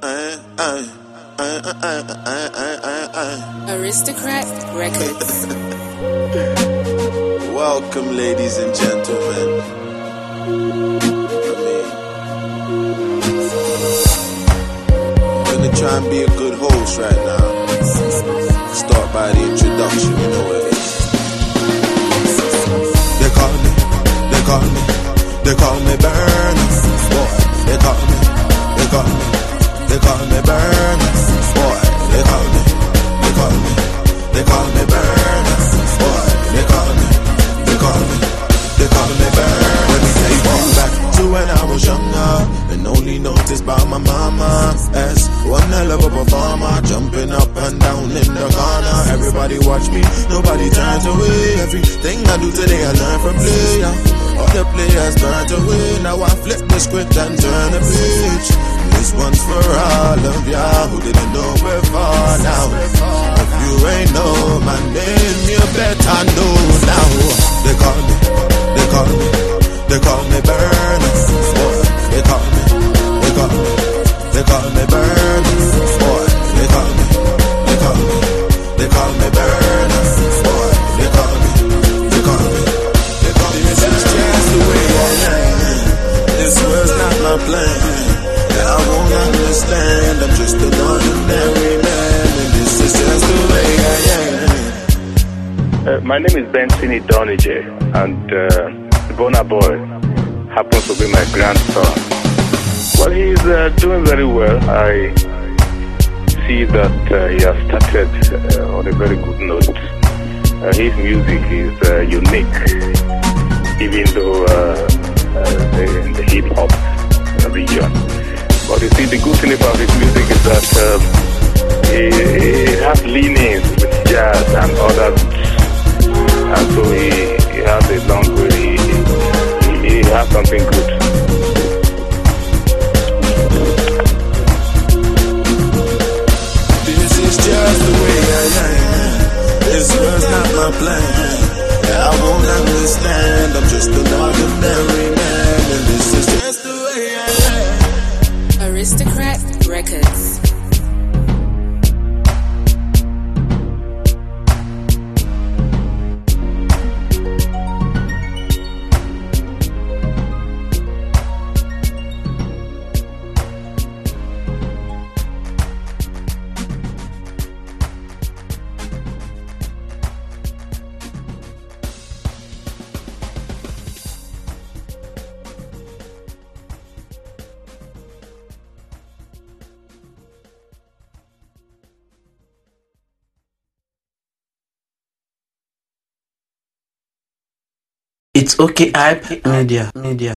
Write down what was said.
Aristocrat Records. Welcome, ladies and gentlemen. I'm gonna try and be a good host right now. Start by the introduction, you know what it is. They call me Burner. Boy, they call me Burner. Boy, they call me Burner. Boy, they call me Burner. Let me take you back to when I was younger and only noticed by my mama as one hell of a performer, jumping up and down in the corner. Everybody watch me, nobody turns away. Everything I do today I learn from player. All the players turned away. Now I flip the script and turn the page. This one's for all of y'all who didn't know before now. If you ain't know my name, you better know now. They call me Burner. Boy, they call me Burner. Boy, they call me Burner. Boy, they call me. This is just the way I am. This was not my plan. I won't understand. I'm just an ordinary man, and this is just the way I am. My name is Benson Idonije, and Burna Boy happens to be my grandson. Well, he's doing very well. I see that he has started on a very good note. His music is unique, even though in the hip-hop region. But you see, the good thing about his music is that it has leanings with jazz and others, and so he has a long way. He has something good. This is just the way I am. This was not my plan. I won't understand. I'm just an ordinary man, and this is just the way I am. Aristocrat Records. It's okay, hype media.